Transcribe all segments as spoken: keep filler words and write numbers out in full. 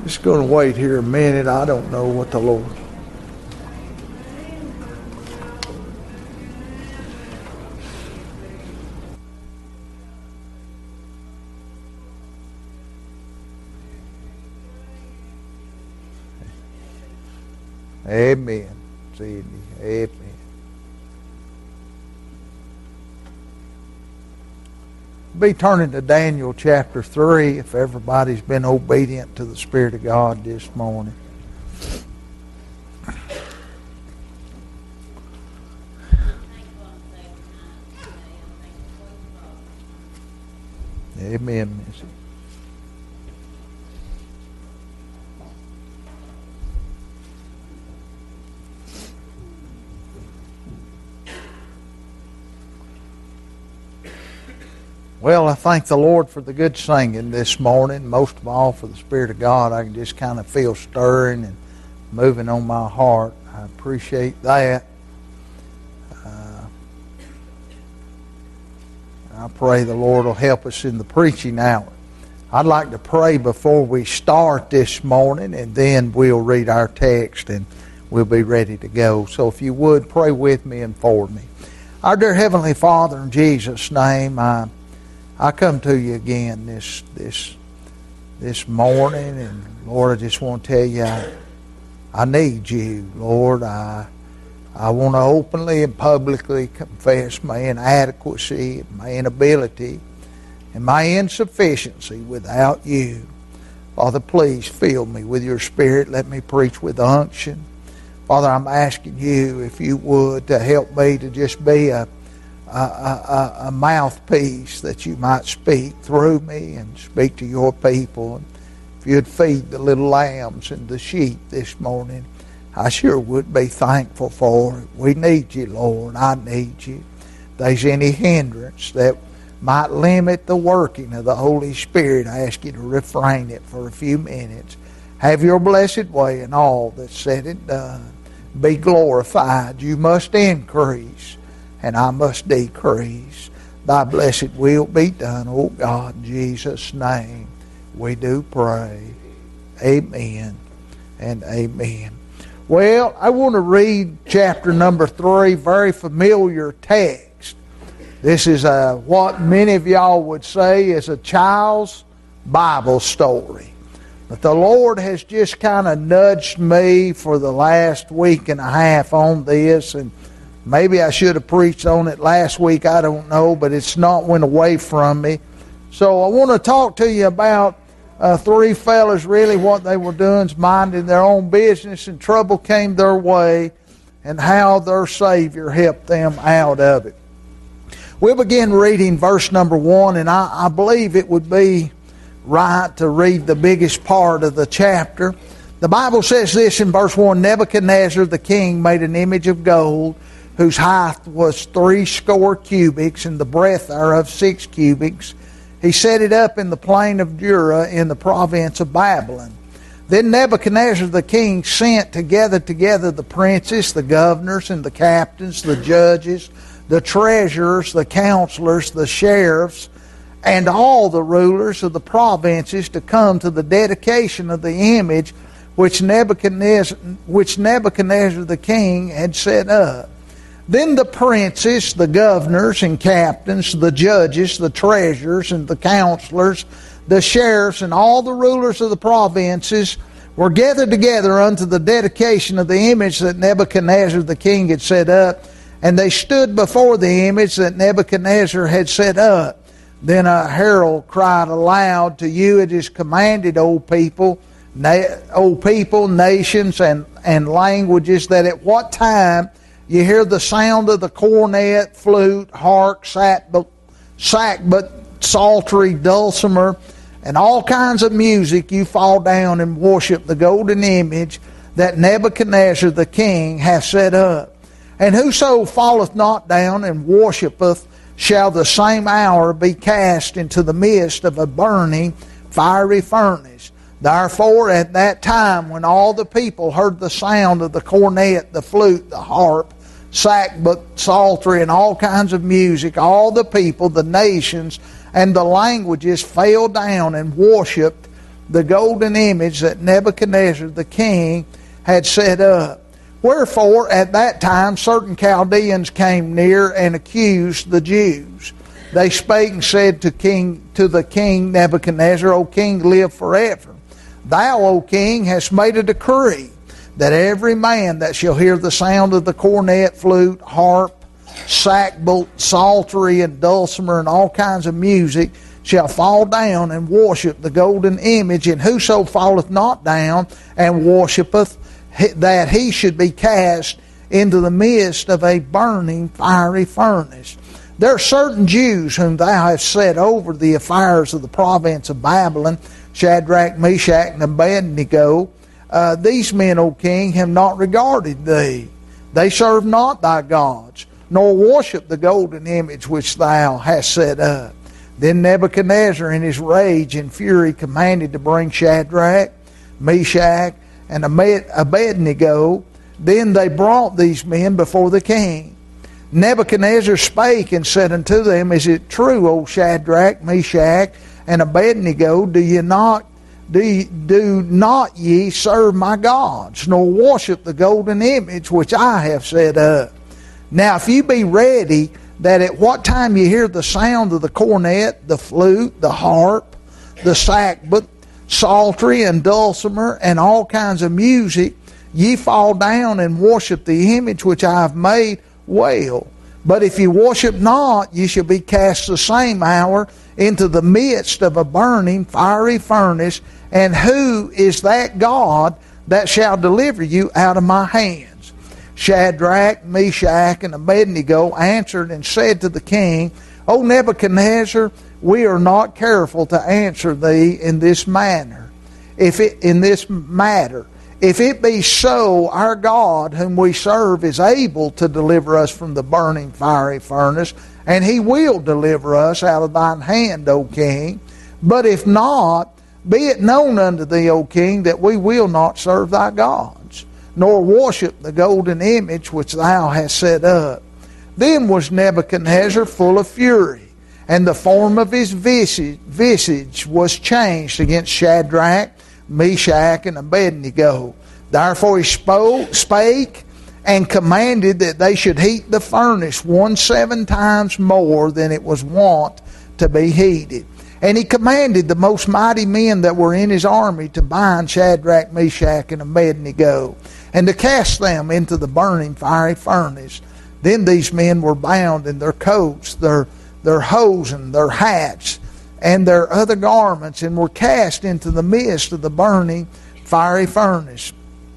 Just going to wait here a minute. I don't know what the Lord... Amen. Sidney. Amen. Be turning to Daniel chapter three if everybody's been obedient to the Spirit of God this morning. Amen, Missy. Well, I thank the Lord for the good singing this morning. Most of all for the Spirit of God. I can just kind of feel stirring and moving on my heart. I appreciate that. Uh, I pray the Lord will help us in the preaching hour. I'd like to pray before we start this morning, and then we'll read our text and we'll be ready to go. So if you would, pray with me and for me. Our dear Heavenly Father, in Jesus' name, I I come to you again this this this morning, and Lord, I just want to tell you I, I need you, Lord. I I want to openly and publicly confess my inadequacy, my inability, and my insufficiency without you. Father, please fill me with your Spirit. Let me preach with unction. Father, I'm asking you, if you would, to help me to just be a A, a, a mouthpiece that you might speak through me and speak to your people. And if you'd feed the little lambs and the sheep this morning, I sure would be thankful for it. We need you, Lord. I need you. If there's any hindrance that might limit the working of the Holy Spirit, I ask you to refrain it for a few minutes. Have your blessed way in all that's said and done. Be glorified. You must increase, and I must decrease. Thy blessed will be done, O God, in Jesus' name we do pray. Amen and amen. Well, I want to read chapter number three, very familiar text. This is a, what many of y'all would say is a child's Bible story. But the Lord has just kind of nudged me for the last week and a half on this, and maybe I should have preached on it last week, I don't know, but it's not went away from me. So I want to talk to you about uh, three fellas, really what they were doing is minding their own business, and trouble came their way, and how their Savior helped them out of it. We'll begin reading verse number one, and I, I believe it would be right to read the biggest part of the chapter. The Bible says this in verse one, Nebuchadnezzar the king made an image of gold, whose height was three score cubits, and the breadth thereof six cubits. He set it up in the plain of Dura in the province of Babylon. Then Nebuchadnezzar the king sent to gather together the princes, the governors, and the captains, the judges, the treasurers, the counselors, the sheriffs, and all the rulers of the provinces to come to the dedication of the image which Nebuchadnezzar, which Nebuchadnezzar the king had set up. Then the princes, the governors and captains, the judges, the treasurers and the counselors, the sheriffs, and all the rulers of the provinces were gathered together unto the dedication of the image that Nebuchadnezzar the king had set up. And they stood before the image that Nebuchadnezzar had set up. Then a herald cried aloud, To you it is commanded, O people, na- O people, nations, and, and languages, that at what time you hear the sound of the cornet, flute, harp, sackbut, psaltery, dulcimer, and all kinds of music, you fall down and worship the golden image that Nebuchadnezzar the king hath set up. And whoso falleth not down and worshipeth shall the same hour be cast into the midst of a burning fiery furnace. Therefore at that time when all the people heard the sound of the cornet, the flute, the harp, sackbut, psaltery, and all kinds of music, all the people, the nations, and the languages fell down and worshipped the golden image that Nebuchadnezzar the king had set up. Wherefore at that time certain Chaldeans came near and accused the Jews. They spake and said to king to the king Nebuchadnezzar, O king, live forever. Thou, O king, hast made a decree that every man that shall hear the sound of the cornet, flute, harp, sackbut, psaltery, and dulcimer, and all kinds of music, shall fall down and worship the golden image, and whoso falleth not down and worshipeth, that he should be cast into the midst of a burning fiery furnace. There are certain Jews whom thou hast set over the affairs of the province of Babylon, Shadrach, Meshach, and Abednego. Uh, these men, O king, have not regarded thee. They serve not thy gods, nor worship the golden image which thou hast set up. Then Nebuchadnezzar in his rage and fury commanded to bring Shadrach, Meshach, and Abednego. Then they brought these men before the king. Nebuchadnezzar spake and said unto them, Is it true, O Shadrach, Meshach, and Abednego, do ye not do, ye, do not ye serve my gods, nor worship the golden image which I have set up? Now if you be ready, that at what time you hear the sound of the cornet, the flute, the harp, the sackbut, psaltery, and dulcimer, and all kinds of music, ye fall down and worship the image which I have made, well. But if ye worship not, ye shall be cast the same hour into the midst of a burning fiery furnace. And who is that God that shall deliver you out of my hands? Shadrach, Meshach, and Abednego answered and said to the king, O Nebuchadnezzar, we are not careful to answer thee in this manner. If it in this matter, if it be so, our God whom we serve is able to deliver us from the burning fiery furnace, and he will deliver us out of thine hand, O king. But if not, be it known unto thee, O king, that we will not serve thy gods, nor worship the golden image which thou hast set up. Then was Nebuchadnezzar full of fury, and the form of his visage, visage was changed against Shadrach, Meshach, and Abednego. Therefore he spoke, spake and commanded that they should heat the furnace one seven times more than it was wont to be heated. And he commanded the most mighty men that were in his army to bind Shadrach, Meshach, and Abednego, and to cast them into the burning fiery furnace. Then these men were bound in their coats, their, their hosen, their hats, and their other garments, and were cast into the midst of the burning fiery furnace.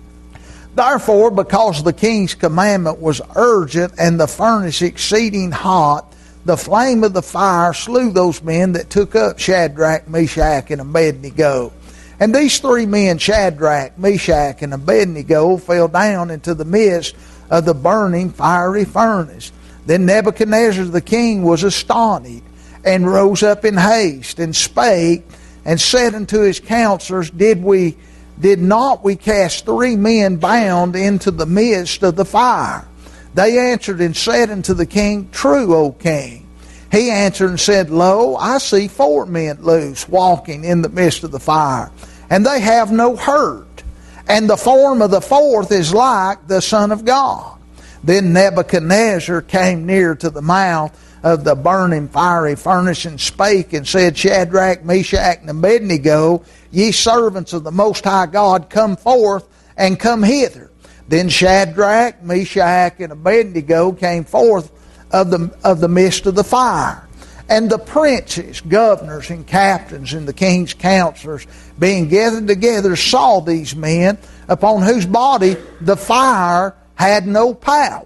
Therefore, because the king's commandment was urgent, and the furnace exceeding hot, the flame of the fire slew those men that took up Shadrach, Meshach, and Abednego. And these three men, Shadrach, Meshach, and Abednego, fell down into the midst of the burning fiery furnace. Then Nebuchadnezzar the king was astonished, and rose up in haste, and spake, and said unto his counselors, Did we, did not we cast three men bound into the midst of the fire? They answered and said unto the king, True, O king. He answered and said, Lo, I see four men loose, walking in the midst of the fire, and they have no hurt, and the form of the fourth is like the Son of God. Then Nebuchadnezzar came near to the mouth of the burning fiery furnace, and spake and said, Shadrach, Meshach, and Abednego, ye servants of the Most High God, come forth and come hither. Then Shadrach, Meshach, and Abednego came forth of the, of the midst of the fire. And the princes, governors, and captains, and the king's counselors, being gathered together, saw these men, upon whose body the fire had no power.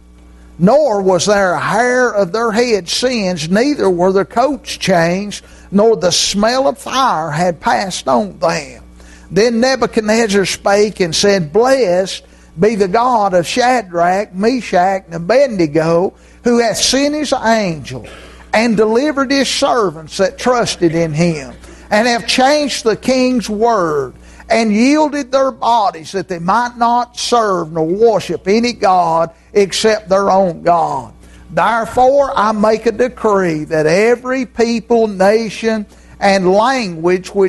Nor was there a hair of their head singed, neither were their coats changed, nor the smell of fire had passed on them. Then Nebuchadnezzar spake and said, Blessed be the God of Shadrach, Meshach, and Abednego, who hath sent his angel, and delivered his servants that trusted in him, and have changed the king's word, and yielded their bodies that they might not serve nor worship any god except their own God. Therefore I make a decree that every people, nation, and language which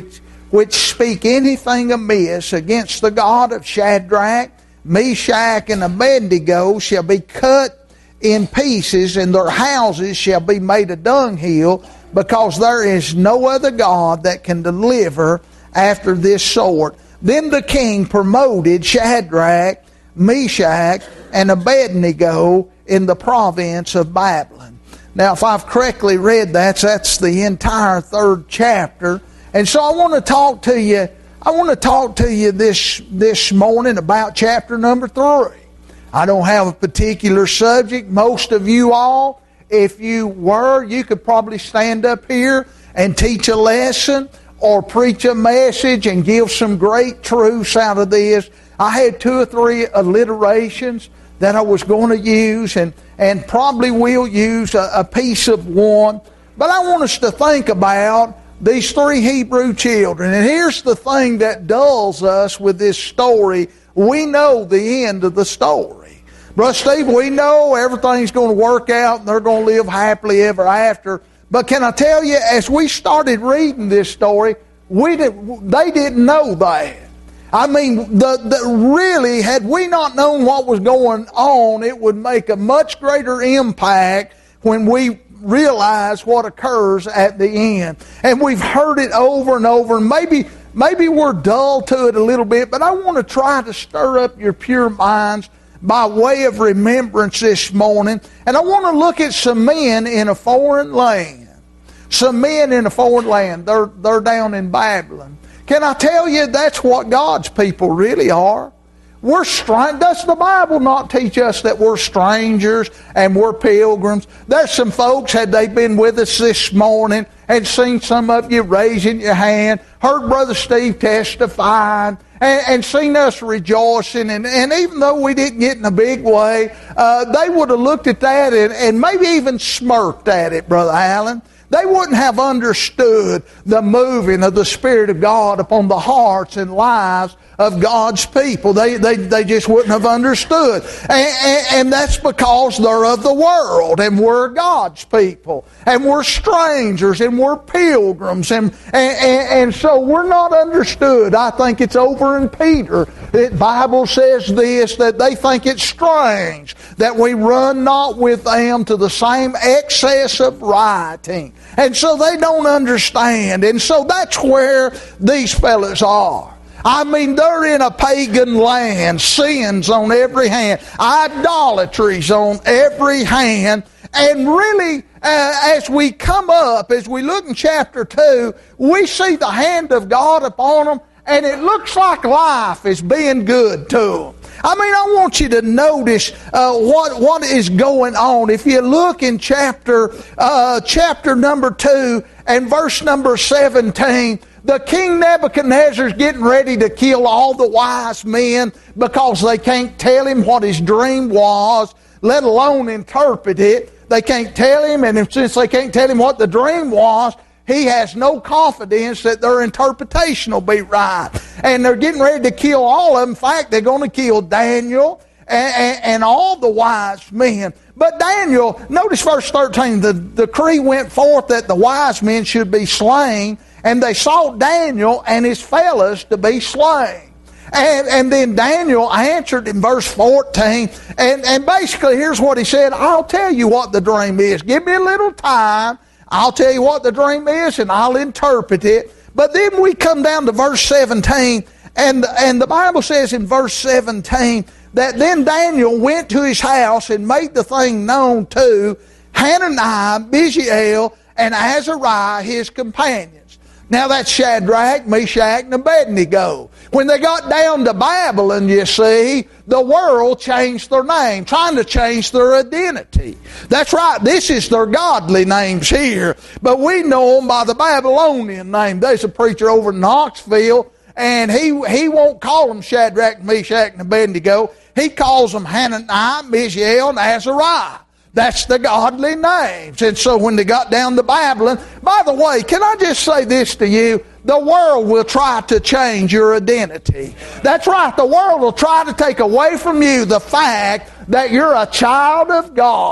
which speak anything amiss against the God of Shadrach, Meshach, and Abednego shall be cut in pieces, and their houses shall be made a dunghill, because there is no other God that can deliver after this sort. Then the king promoted Shadrach, Meshach, and Abednego in the province of Babylon. Now, if I've correctly read that, that's the entire third chapter. And so I want to talk to you, I want to talk to you this, this morning about chapter number three. I don't have a particular subject. Most of you all, if you were, you could probably stand up here and teach a lesson or preach a message and give some great truths out of this. I had two or three alliterations that I was going to use, and, and probably will use a, a piece of one. But I want us to think about these three Hebrew children. And here's the thing that dulls us with this story. We know the end of the story. Brother Steve, we know everything's going to work out and they're going to live happily ever after. But can I tell you, as we started reading this story, we did, they didn't know that. I mean, the, the really, had we not known what was going on, it would make a much greater impact when we realize what occurs at the end. And we've heard it over and over, and maybe maybe we're dull to it a little bit, but I want to try to stir up your pure minds by way of remembrance this morning. And I want to look at some men in a foreign land. Some men in a foreign land. They're, they're down in Babylon. Can I tell you, that's what God's people really are? We're strange. Does the Bible not teach us that we're strangers and we're pilgrims? There's some folks, had they been with us this morning and seen some of you raising your hand, heard Brother Steve testifying, and, and seen us rejoicing, and, and even though we didn't get in a big way, uh, they would have looked at that and, and maybe even smirked at it, Brother Allen. They wouldn't have understood the moving of the Spirit of God upon the hearts and lives of God's people. They they, they just wouldn't have understood. And, and, and that's because they're of the world, and we're God's people. And we're strangers, and we're pilgrims. And, and, and so we're not understood. I think it's over in Peter. The Bible says this, that they think it's strange that we run not with them to the same excess of rioting. And so they don't understand. And so that's where these fellas are. I mean, they're in a pagan land. Sins on every hand. Idolatries on every hand. And really, uh, as we come up, as we look in chapter two, we see the hand of God upon them. And it looks like life is being good to them. I mean, I want you to notice uh, what what is going on. If you look in chapter uh, chapter number two and verse number seventeen, the King Nebuchadnezzar is getting ready to kill all the wise men because they can't tell him what his dream was, let alone interpret it. They can't tell him, and since they can't tell him what the dream was, he has no confidence that their interpretation will be right. And they're getting ready to kill all of them. In fact, they're going to kill Daniel and, and, and all the wise men. But Daniel, notice verse thirteen, the decree went forth that the wise men should be slain, and they sought Daniel and his fellows to be slain. And, and then Daniel answered in verse fourteen, and, and basically here's what he said: I'll tell you what the dream is. Give me a little time. I'll tell you what the dream is, and I'll interpret it. But then we come down to verse seventeen, and, and the Bible says in verse seventeen that then Daniel went to his house and made the thing known to Hananiah, Mishael, and Azariah, his companions. Now that's Shadrach, Meshach, and Abednego. When they got down to Babylon, you see, the world changed their name, trying to change their identity. That's right, this is their godly names here, but we know them by the Babylonian name. There's a preacher over in Knoxville, and he, he won't call them Shadrach, Meshach, and Abednego. He calls them Hananiah, Mishael, and Azariah. That's the godly names. And so when they got down to Babylon, by the way, can I just say this to you? The world will try to change your identity. That's right. The world will try to take away from you the fact that you're a child of God.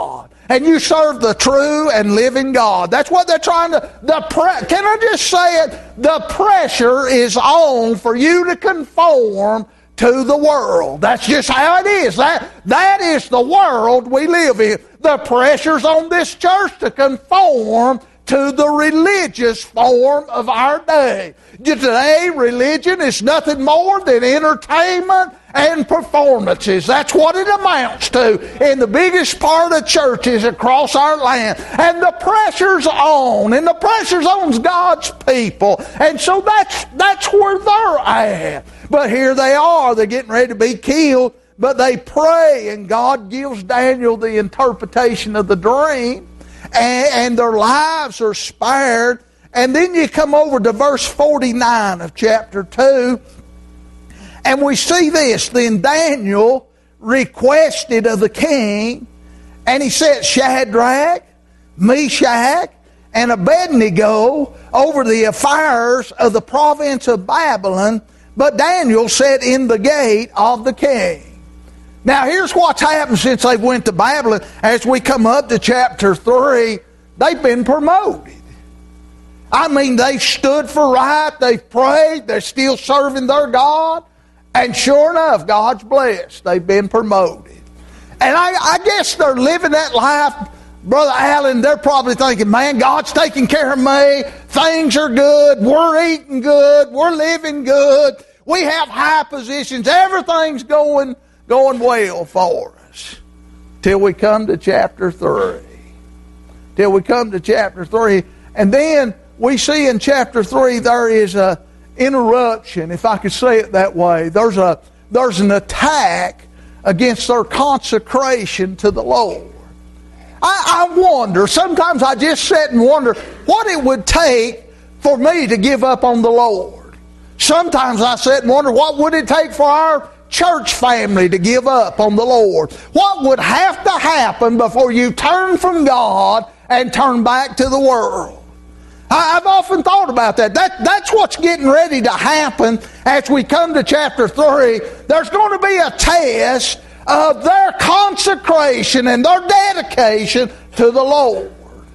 and you serve the true and living God. That's what they're trying to, the pre, can I just say it? The pressure is on for you to conform to the world. That's just how it is. That, that is the world we live in. The pressure's on this church to conform to the religious form of our day. Today, religion is nothing more than entertainment and performances. That's what it amounts to in the biggest part of churches across our land. And the pressure's on, and the pressure's on God's people. And so that's, that's where they're at. But here they are, they're getting ready to be killed, but they pray, and God gives Daniel the interpretation of the dream. And, and their lives are spared. And then you come over to verse forty-nine of chapter two, and we see this. Then Daniel requested of the king, and he set Shadrach, Meshach, and Abednego over the affairs of the province of Babylon, but Daniel sat in the gate of the king. Now here's what's happened since they went to Babylon. As we come up to chapter three, they've been promoted. I mean, they've stood for right, they've prayed, they're still serving their God, and sure enough, God's blessed. They've been promoted. And I, I guess they're living that life, Brother Allen, they're probably thinking, man, God's taking care of me, things are good, we're eating good, we're living good, we have high positions, everything's going going well for us. Till we come to chapter three. Till we come to chapter three. And then we see in chapter three there is a interruption, if I could say it that way. There's a there's an attack against their consecration to the Lord. I, I wonder, sometimes I just sit and wonder what it would take for me to give up on the Lord. Sometimes I sit and wonder what would it take for our church family to give up on the Lord. What would have to happen before you turn from God and turn back to the world? I've often thought about that. that. That's what's getting ready to happen as we come to chapter three. There's going to be a test of their consecration and their dedication to the Lord.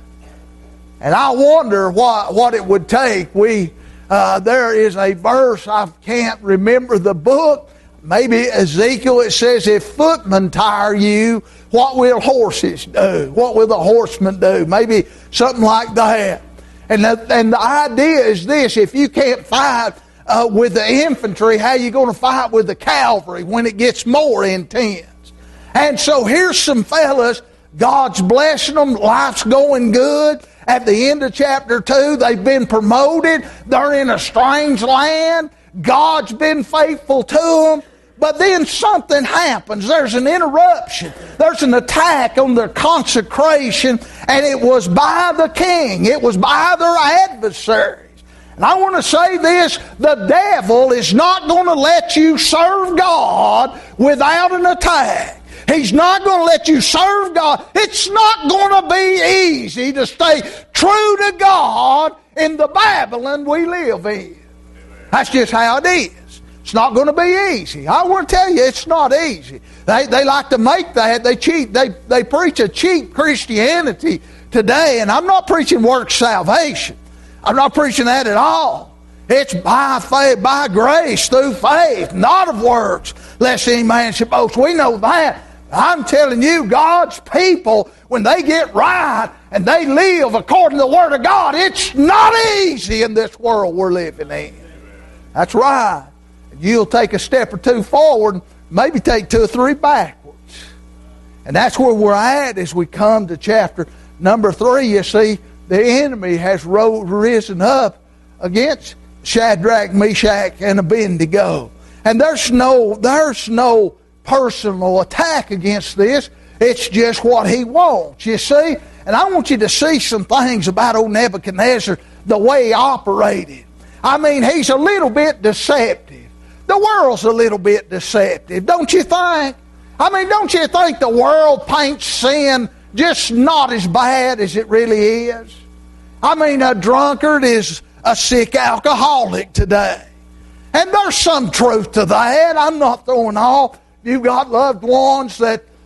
And I wonder what, what it would take. We uh, there is a verse, I can't remember the book, maybe Ezekiel, it says, if footmen tire you, what will horses do? What will the horsemen do? Maybe something like that. And the, and the idea is this: if you can't fight uh, with the infantry, how are you going to fight with the cavalry when it gets more intense? And so here's some fellas, God's blessing them, life's going good. At the end of chapter two, they've been promoted. They're in a strange land. God's been faithful to them. But then something happens. There's an interruption. There's an attack on their consecration, and it was by the king. It was by their adversaries. And I want to say this: the devil is not going to let you serve God without an attack. He's not going to let you serve God. It's not going to be easy to stay true to God in the Babylon we live in. That's just how it is. It's not going to be easy. I want to tell you, it's not easy. They they like to make that. They cheat. They they preach a cheap Christianity today, and I'm not preaching works salvation. I'm not preaching that at all. It's by faith, by grace, through faith, not of works, lest any man should boast. We know that. I'm telling you, God's people, when they get right and they live according to the Word of God, it's not easy in this world we're living in. That's right. You'll take a step or two forward, maybe take two or three backwards. And that's where we're at as we come to chapter number three. You see, the enemy has ro- risen up against Shadrach, Meshach, and Abednego. And there's no, there's no personal attack against this. It's just what he wants, you see. And I want you to see some things about old Nebuchadnezzar, the way he operated. I mean, he's a little bit deceptive. The world's a little bit deceptive, don't you think? I mean, don't you think the world paints sin just not as bad as it really is? I mean, a drunkard is a sick alcoholic today. And there's some truth to that. I'm not throwing off. You've got loved ones that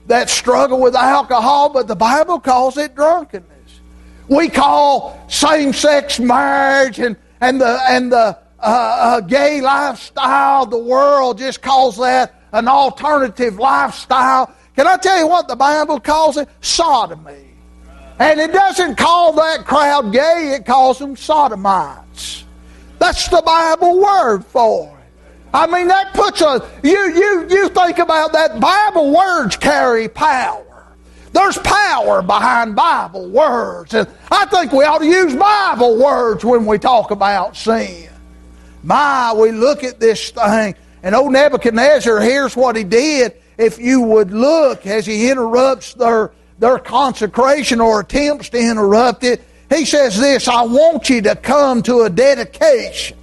that struggle with alcohol, but the Bible calls it drunkenness. We call same-sex marriage and, and the, and the uh, uh, gay lifestyle, the world just calls that an alternative lifestyle. Can I tell you what the Bible calls it? Sodomy. And it doesn't call that crowd gay, it calls them sodomites. That's the Bible word for it. I mean, that puts a, you, you, you think about that, Bible words carry power. There's power behind Bible words. And I think we ought to use Bible words when we talk about sin. My, we look at this thing, and old Nebuchadnezzar, here's what he did. If you would look as he interrupts their, their consecration or attempts to interrupt it, he says this, I want you to come to a dedication.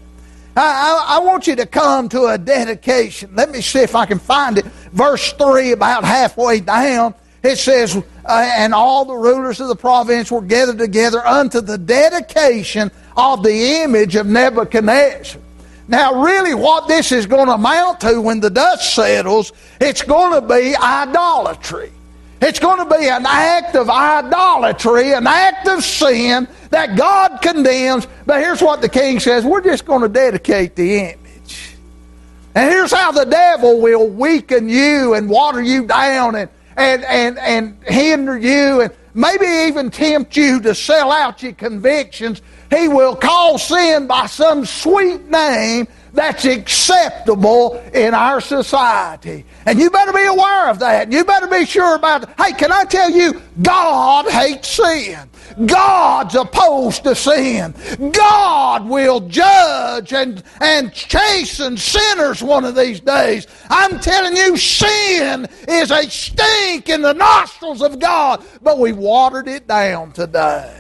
I, I, I want you to come to a dedication. Let me see if I can find it. Verse three, about halfway down, it says, uh, and all the rulers of the province were gathered together unto the dedication of the image of Nebuchadnezzar. Now, really what this is going to amount to when the dust settles, it's going to be idolatry. It's going to be an act of idolatry, an act of sin that God condemns. But here's what the king says, we're just going to dedicate the image. And here's how the devil will weaken you and water you down and And, and, and hinder you and maybe even tempt you to sell out your convictions. He will call sin by some sweet name that's acceptable in our society. And you better be aware of that. You better be sure about it. Hey, can I tell you, God hates sin. God's opposed to sin. God will judge and, and chasten sinners one of these days. I'm telling you, sin is a stink in the nostrils of God. But we watered it down today.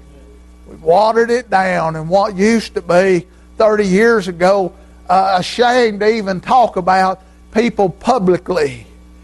We watered it down. And what used to be thirty years ago, uh, ashamed to even talk about, people publicly,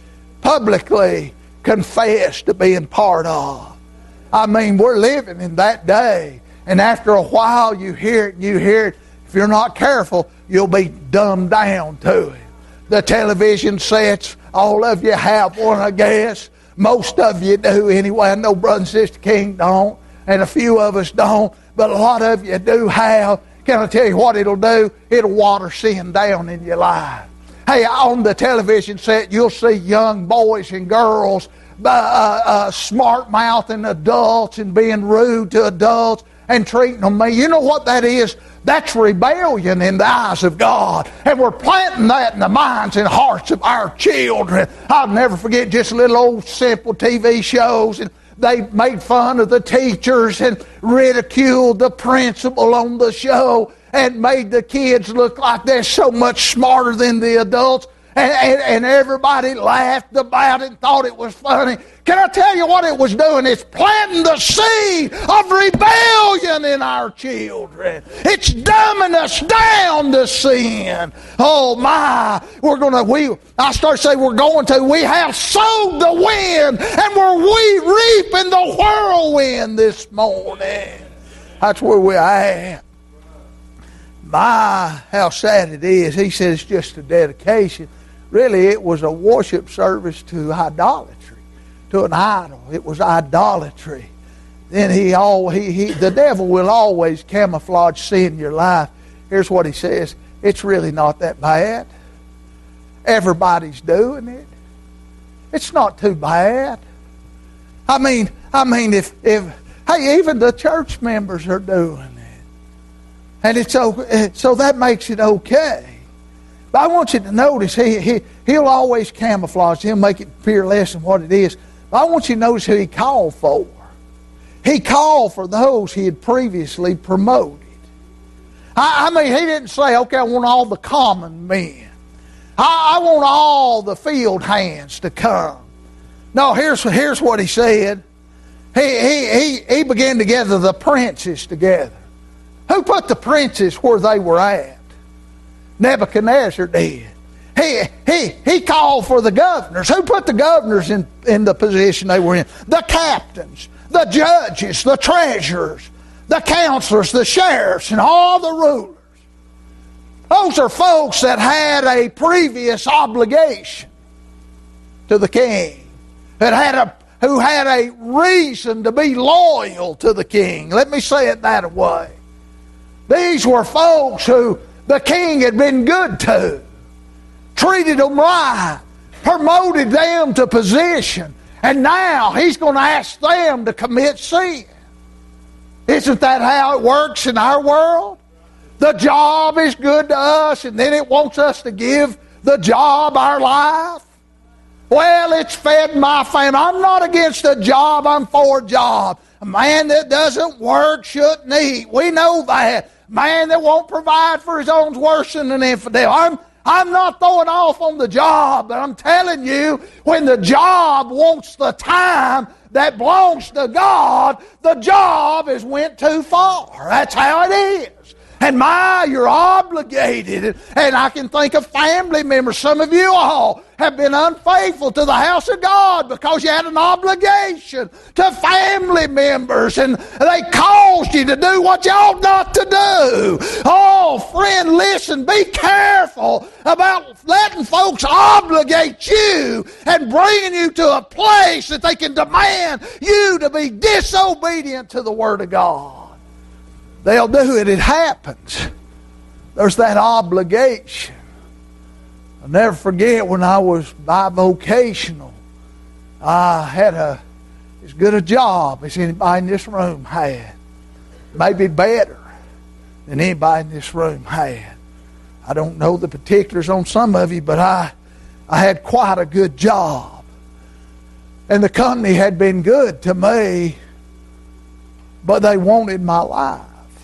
publicly confess to being part of. I mean, we're living in that day. And after a while, you hear it and you hear it. If you're not careful, you'll be dumbed down to it. The television sets, all of you have one, I guess. Most of you do anyway. I know Brother and Sister King don't, and a few of us don't, but a lot of you do have. Can I tell you what it'll do? It'll water sin down in your life. Hey, on the television set, you'll see young boys and girls Uh, uh, smart-mouthing adults and being rude to adults and treating them mean. You know what that is? That's rebellion in the eyes of God. And we're planting that in the minds and hearts of our children. I'll never forget just little old simple T V shows, and they made fun of the teachers and ridiculed the principal on the show and made the kids look like they're so much smarter than the adults. And, and, and everybody laughed about it and thought it was funny. Can I tell you what it was doing? It's planting the seed of rebellion in our children. It's dumbing us down to sin. Oh my, we're gonna we I start saying we're going to, we have sowed the wind and we're we reaping the whirlwind this morning. That's where we're at. My, how sad it is. He said it's just a dedication. Really, it was a worship service to idolatry, to an idol. It was idolatry. Then he, all, he, he, the devil will always camouflage sin in your life. Here's what he says. It's really not that bad. Everybody's doing it. It's not too bad. I mean, I mean, if, if hey, even the church members are doing it. And it's okay, so that makes it okay. But I want you to notice, he, he, he'll always camouflage. He'll make it appear less than what it is. But I want you to notice who he called for. He called for those he had previously promoted. I, I mean, he didn't say, okay, I want all the common men. I, I want all the field hands to come. No, here's, here's what he said. He, he, he, he began to gather the princes together. Who put the princes where they were at? Nebuchadnezzar did. He, he, he called for the governors. Who put the governors in, in the position they were in? The captains, the judges, the treasurers, the counselors, the sheriffs, and all the rulers. Those are folks that had a previous obligation to the king. that had a, who had a reason to be loyal to the king. Let me say it that way. These were folks who the king had been good to, treated them right, promoted them to position, and now he's going to ask them to commit sin. Isn't that how it works in our world? The job is good to us, and then it wants us to give the job our life. Well, it's fed my family. I'm not against a job. I'm for a job. A man that doesn't work shouldn't eat. We know that. A man that won't provide for his own is worse than an infidel. I'm, I'm not throwing off on the job, but I'm telling you, when the job wants the time that belongs to God, the job has went too far. That's how it is. And my, you're obligated. And I can think of family members. Some of you all have been unfaithful to the house of God because you had an obligation to family members, and they caused you to do what you ought not to do. Oh, friend, listen, be careful about letting folks obligate you and bringing you to a place that they can demand you to be disobedient to the Word of God. They'll do it. It happens. There's that obligation. I'll never forget when I was bivocational. I had a as good a job as anybody in this room had. Maybe better than anybody in this room had. I don't know the particulars on some of you, but I, I had quite a good job. And the company had been good to me, but they wanted my life.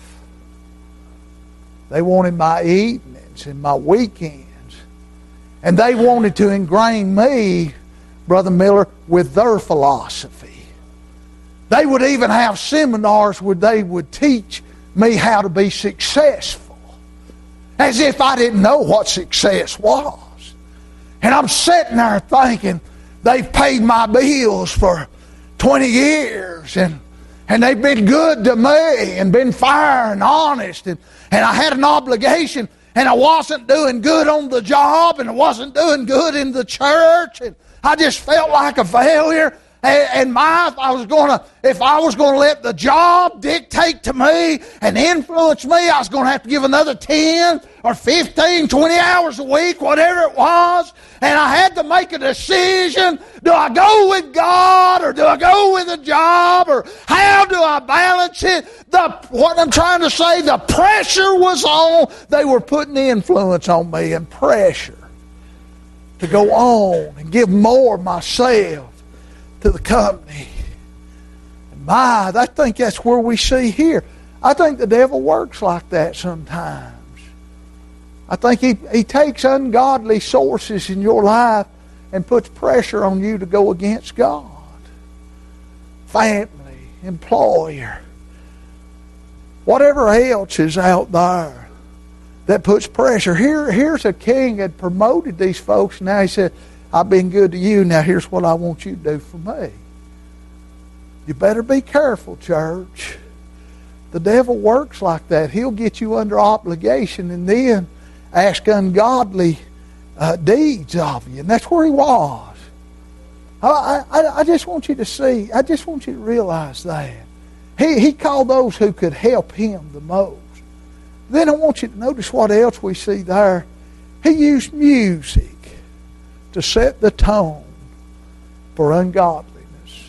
They wanted my evenings and my weekends. And they wanted to ingrain me, Brother Miller, with their philosophy. They would even have seminars where they would teach me how to be successful, as if I didn't know what success was. And I'm sitting there thinking, they've paid my bills for twenty years, and And they've been good to me and been fair and honest. And, and I had an obligation, and I wasn't doing good on the job, and I wasn't doing good in the church. And I just felt like a failure. And, and my, if I was going to, if I was going to let the job dictate to me and influence me, I was going to have to give another ten or fifteen, twenty hours a week, whatever it was. And I had to make a decision. Do I go with God, or do I go with a job, or how do I balance it? The, what I'm trying to say, the pressure was on. They were putting influence on me and pressure to go on and give more of myself to the company. And my, I think that's where we see here. I think the devil works like that sometimes. I think he, he takes ungodly sources in your life and puts pressure on you to go against God. Family, employer, whatever else is out there that puts pressure. Here, here's a king that promoted these folks. Now he said, I've been good to you. Now here's what I want you to do for me. You better be careful, church. The devil works like that. He'll get you under obligation and then ask ungodly uh, deeds of you. And that's where he was. I, I, I just want you to see, I just want you to realize that. He, he called those who could help him the most. Then I want you to notice what else we see there. He used music to set the tone for ungodliness.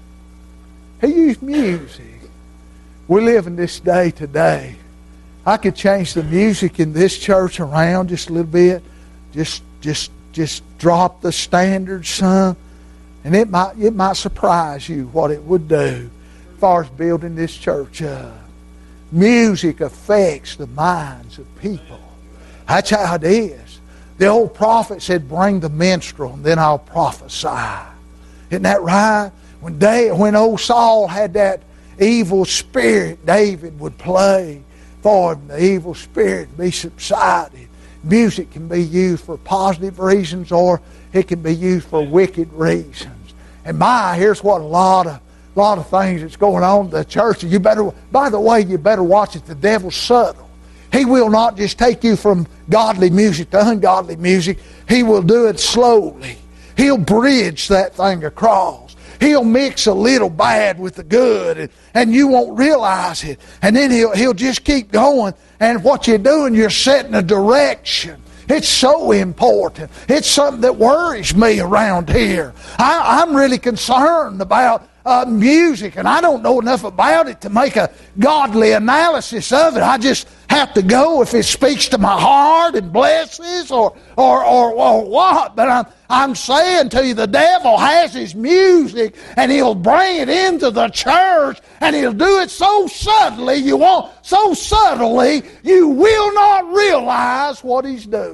He used music. We live in this day today. I could change the music in this church around just a little bit. Just just just drop the standards some. And it might it might surprise you what it would do as far as building this church up. Music affects the minds of people. That's how it is. The old prophet said, bring the minstrel and then I'll prophesy. Isn't that right? When, David, when old Saul had that evil spirit, David would play for him. The evil spirit be subsided. Music can be used for positive reasons, or it can be used for wicked reasons. And my, here's what a lot of a lot of things that's going on in the church. You better, by the way, you better watch it. The devil's subtle. He will not just take you from godly music to ungodly music. He will do it slowly. He'll bridge that thing across. He'll mix a little bad with the good, and, and you won't realize it. And then he'll, he'll just keep going. And what you're doing, you're setting a direction. It's so important. It's something that worries me around here. I, I'm really concerned about uh, music, and I don't know enough about it to make a godly analysis of it. I just have to go if it speaks to my heart and blesses, or or or, or what. But I'm I'm saying to you, the devil has his music, and he'll bring it into the church, and he'll do it so subtly you won't so subtly you will not realize what he's doing.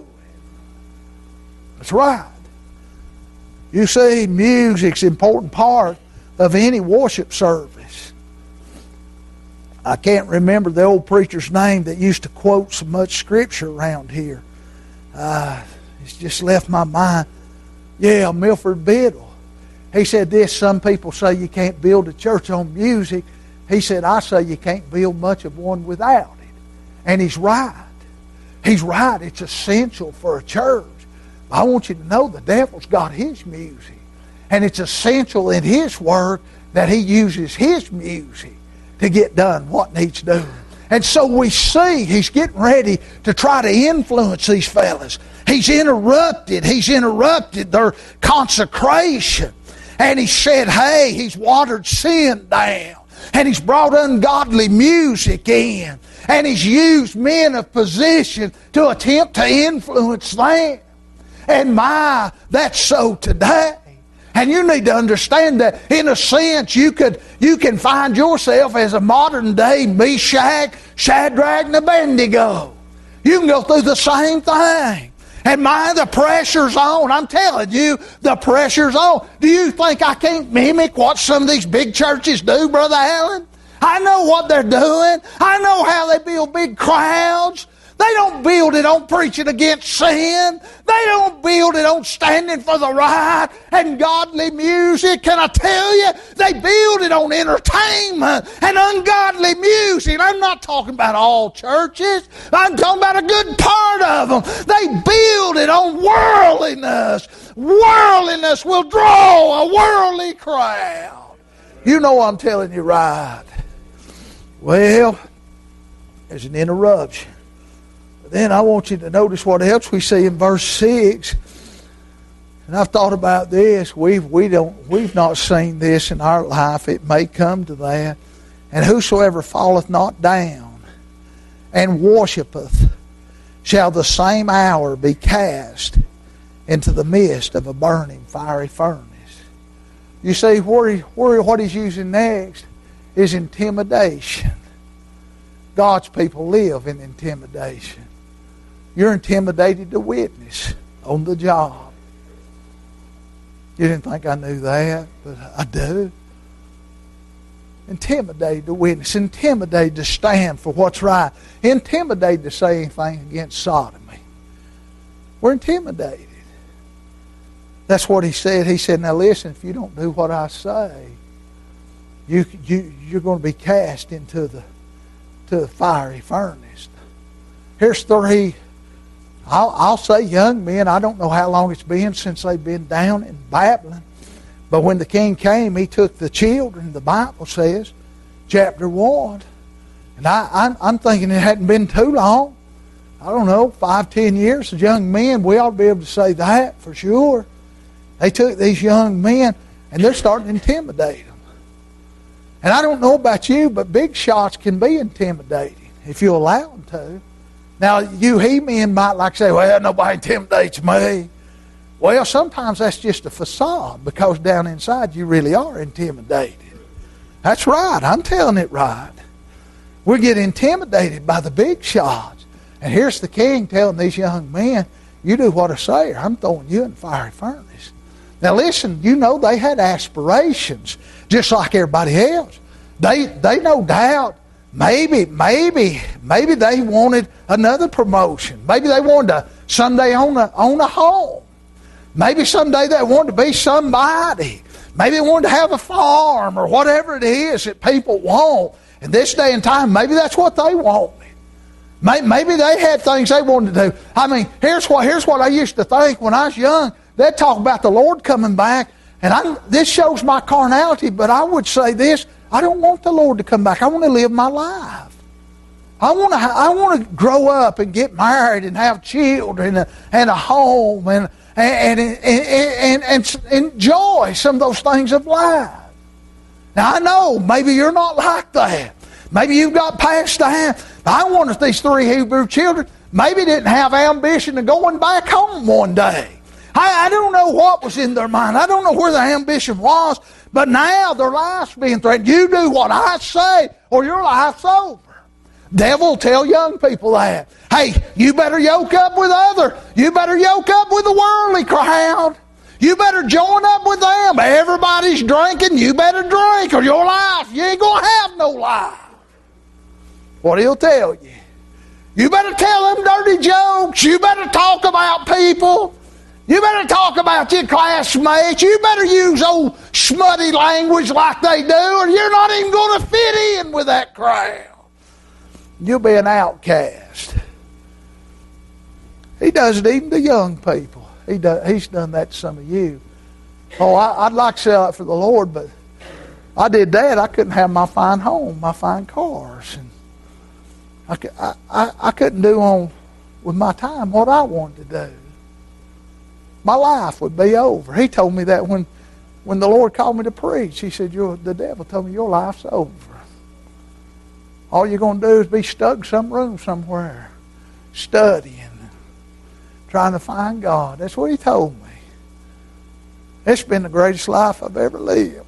That's right. You see, music's an important part of any worship service. I can't remember the old preacher's name that used to quote so much scripture around here. Uh, it's just left my mind. Yeah, Milford Biddle. He said this: some people say you can't build a church on music. He said, I say you can't build much of one without it. And he's right. He's right. It's essential for a church. I want you to know the devil's got his music. And it's essential in his work that he uses his music to get done what needs doing. And so we see he's getting ready to try to influence these fellas. He's interrupted. He's interrupted their consecration. And he said, hey, he's watered sin down. And he's brought ungodly music in. And he's used men of position to attempt to influence them. And my, that's so today. And you need to understand that in a sense you could you can find yourself as a modern day Meshach, Shadrach, and Abednego. You can go through the same thing. And my, the pressure's on. I'm telling you, the pressure's on. Do you think I can't mimic what some of these big churches do, Brother Allen? I know what they're doing. I know how they build big crowds. They don't build it on preaching against sin. They don't build it on standing for the right and godly music. Can I tell you? They build it on entertainment and ungodly music. I'm not talking about all churches. I'm talking about a good part of them. They build it on worldliness. Worldliness will draw a worldly crowd. You know I'm telling you right. Well, there's an interruption. Then I want you to notice what else we see in verse six. And I've thought about this. We've we don't we've not seen this in our life. It may come to that. And whosoever falleth not down and worshipeth shall the same hour be cast into the midst of a burning fiery furnace. You see, where, he, where what he's using next is intimidation. God's people live in intimidation. You're intimidated to witness on the job. You didn't think I knew that, but I do. Intimidated to witness. Intimidated to stand for what's right. Intimidated to say anything against sodomy. We're intimidated. That's what he said. He said, now listen, if you don't do what I say, you, you, you're going to be cast into the, to the fiery furnace. Here's three... I'll, I'll say young men. I don't know how long it's been since they've been down in Babylon. But when the king came, he took the children, the Bible says, chapter one. And I, I'm, I'm thinking it hadn't been too long. I don't know, five, ten years as young men. We ought to be able to say that for sure. They took these young men, and they're starting to intimidate them. And I don't know about you, but big shots can be intimidating if you allow them to. Now, you he men might like to say, well, nobody intimidates me. Well, sometimes that's just a facade, because down inside you really are intimidated. That's right. I'm telling it right. We get intimidated by the big shots. And here's the king telling these young men, you do what I say or I'm throwing you in the fiery furnace. Now listen, you know they had aspirations just like everybody else. They, they no doubt, Maybe, maybe, maybe they wanted another promotion. Maybe they wanted to someday own a, own a home. Maybe someday they wanted to be somebody. Maybe they wanted to have a farm or whatever it is that people want. In this day and time, maybe that's what they wanted. Maybe they had things they wanted to do. I mean, here's what, here's what I used to think when I was young. they talk about the Lord coming back. And I, this shows my carnality, but I would say this: I don't want the Lord to come back. I want to live my life. I want to. I want to grow up and get married and have children and, and a home and and and, and and and enjoy some of those things of life. Now I know maybe you're not like that. Maybe you've got past that. I wonder if these three Hebrew children maybe didn't have ambition of going back home one day. I, I don't know what was in their mind. I don't know where their ambition was. But now their life's being threatened. You do what I say or your life's over. Devil will tell young people that. Hey, you better yoke up with other. You better yoke up with the worldly crowd. You better join up with them. Everybody's drinking. You better drink or your life, you ain't going to have no life. What he'll tell you. You better tell them dirty jokes. You better talk about people. You better talk about your classmates. You better use old smutty language like they do, or you're not even going to fit in with that crowd. You'll be an outcast. He does it even to young people. He does, he's done that to some of you. Oh, I, I'd like to sell it for the Lord, but I did that. I couldn't have my fine home, my fine cars. And I, I, I, I couldn't do on with my time what I wanted to do. My life would be over. He told me that when, when the Lord called me to preach. He said, You're, the devil told me your life's over. All you're going to do is be stuck in some room somewhere, studying, trying to find God. That's what he told me. It's been the greatest life I've ever lived.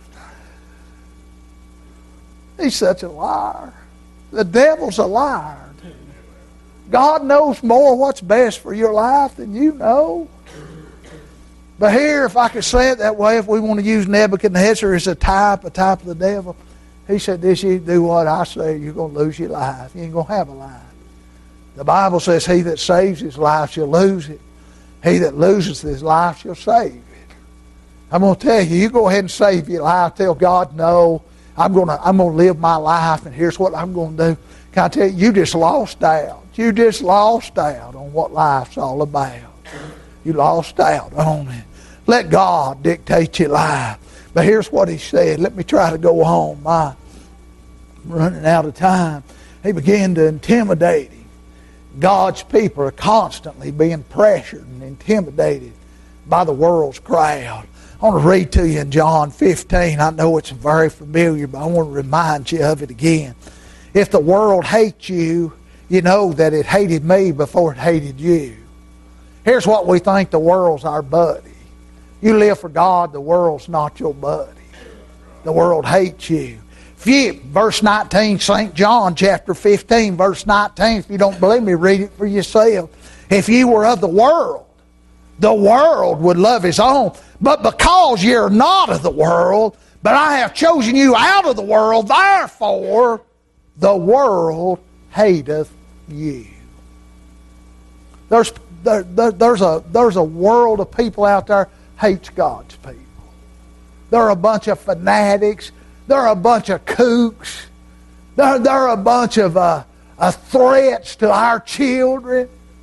He's such a liar. The devil's a liar, too. God knows more what's best for your life than you know. But here, if I could say it that way, if we want to use Nebuchadnezzar as a type, a type of the devil, he said this: you do what I say, you're going to lose your life. You ain't going to have a life. The Bible says he that saves his life shall lose it. He that loses his life shall save it. I'm going to tell you, you go ahead and save your life. Tell God, no, I'm going to, I'm going to live my life, and here's what I'm going to do. Can I tell you, you just lost out. You just lost out on what life's all about. You lost out on it. Let God dictate your life. But here's what he said. Let me try to go home. I'm running out of time. He began to intimidate him. God's people are constantly being pressured and intimidated by the world's crowd. I want to read to you in John fifteen. I know it's very familiar, but I want to remind you of it again. If the world hates you, you know that it hated me before it hated you. Here's what we think: the world's our buddy. You live for God, the world's not your buddy. The world hates you. If you, verse nineteen, Saint John chapter fifteen, verse nineteen, if you don't believe me, read it for yourself. If you were of the world, the world would love his own. But because you're not of the world, but I have chosen you out of the world, therefore the world hateth you. There's, there, there, there's, a, there's a world of people out there hates God's people. They're a bunch of fanatics. They're a bunch of kooks. They're, they're a bunch of uh, uh, threats to our children.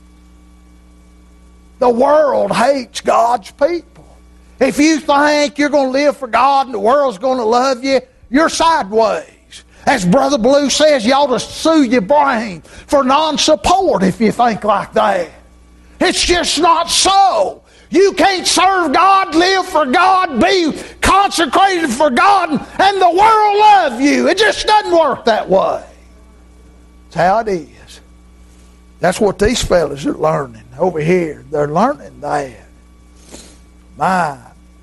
The world hates God's people. If you think you're going to live for God and the world's going to love you, you're sideways. As Brother Blue says, you ought to sue your brain for non-support if you think like that. It's just not so. You can't serve God, live for God, be consecrated for God, and the world love you. It just doesn't work that way. That's how it is. That's what these fellas are learning over here. They're learning that. My.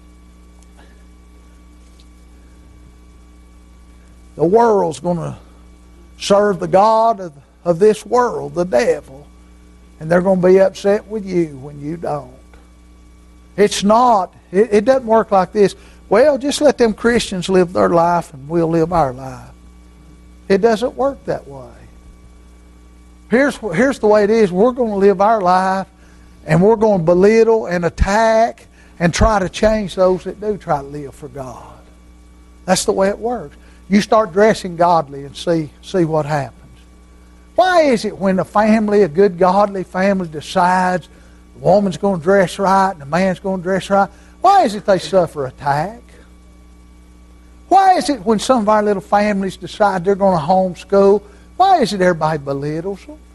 The world's going to serve the God of, of this world, the devil, and they're going to be upset with you when you don't. It's not, it, it doesn't work like this. Well, just let them Christians live their life and we'll live our life. It doesn't work that way. Here's, here's the way it is. We're going to live our life and we're going to belittle and attack and try to change those that do try to live for God. That's the way it works. You start dressing godly and see, see what happens. Why is it when a family, a good godly family, decides woman's going to dress right and the man's going to dress right. Why is it they suffer attack? Why is it when some of our little families decide they're going to homeschool, why is it everybody belittles them?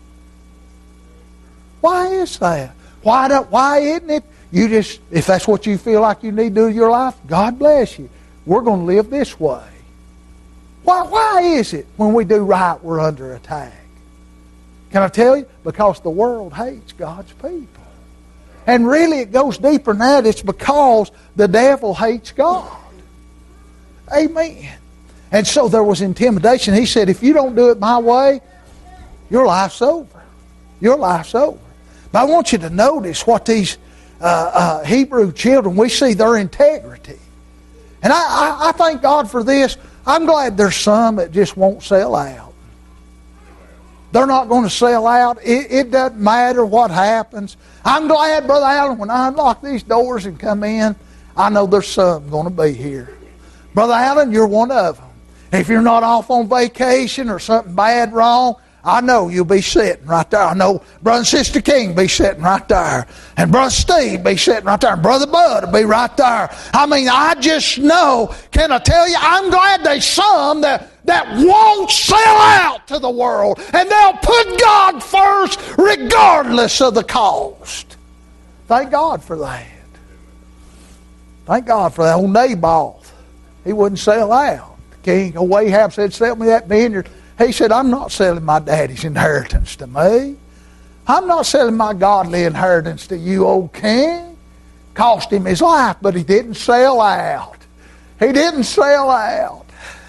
Why is that? Why, do, why isn't it you just, if that's what you feel like you need to do in your life, God bless you. We're going to live this way. Why, why is it when we do right we're under attack? Can I tell you? Because the world hates God's people. And really it goes deeper than that. It's because the devil hates God. Amen. And so there was intimidation. He said, if you don't do it my way, your life's over. Your life's over. But I want you to notice what these uh, uh, Hebrew children, we see their integrity. And I, I, I thank God for this. I'm glad there's some that just won't sell out. They're not going to sell out. It, it doesn't matter what happens. I'm glad, Brother Allen, when I unlock these doors and come in, I know there's some going to be here. Brother Allen, you're one of them. If you're not off on vacation or something bad wrong, I know you'll be sitting right there. I know Brother and Sister King be sitting right there. And Brother Steve be sitting right there. And Brother Bud will be right there. I mean, I just know, can I tell you, I'm glad there's some that, that won't sell out to the world. And they'll put God first regardless of the cost. Thank God for that. Thank God for that. Old Nabal, he wouldn't sell out. The king of Ahab said, sell me that vineyard. He said, I'm not selling my daddy's inheritance to me. I'm not selling my godly inheritance to you, old king. Cost him his life, but he didn't sell out. He didn't sell out.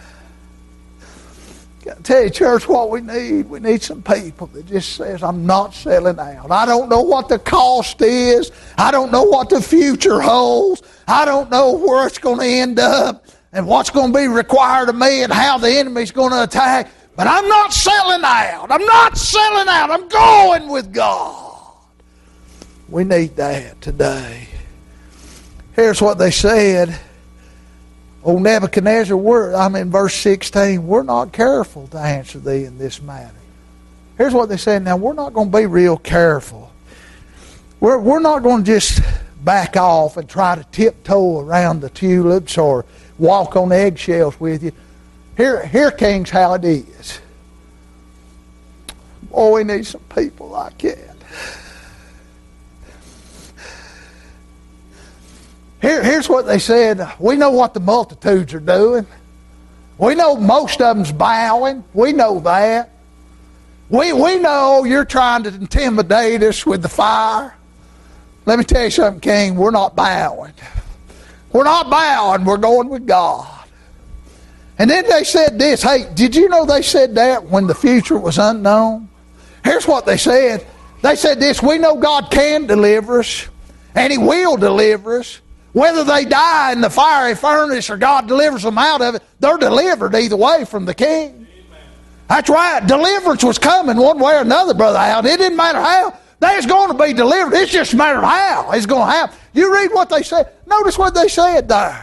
I tell you, church, what we need, we need some people that just says, I'm not selling out. I don't know what the cost is. I don't know what the future holds. I don't know where it's going to end up and what's going to be required of me and how the enemy's going to attack. But I'm not selling out. I'm not selling out. I'm going with God. We need that today. Here's what they said. Oh, Nebuchadnezzar, we're, I'm in verse sixteen. We're not careful to answer thee in this matter. Here's what they said. Now, we're not going to be real careful. We're, we're not going to just back off and try to tiptoe around the tulips or walk on eggshells with you. Here, here, Kings, how it is. Oh, we need some people like that. Here, here's what they said. We know what the multitudes are doing. We know most of them's bowing. We know that. We, we know you're trying to intimidate us with the fire. Let me tell you something, King. We're not bowing. We're not bowing. We're going with God. And then they said this. Hey, did you know they said that when the future was unknown? Here's what they said. They said this. We know God can deliver us. And He will deliver us. Whether they die in the fiery furnace or God delivers them out of it, they're delivered either way from the King. Amen. That's right. Deliverance was coming one way or another, Brother Al. It didn't matter how. They was going to be delivered. It's just a matter of how it's going to happen. You read what they said. Notice what they said there.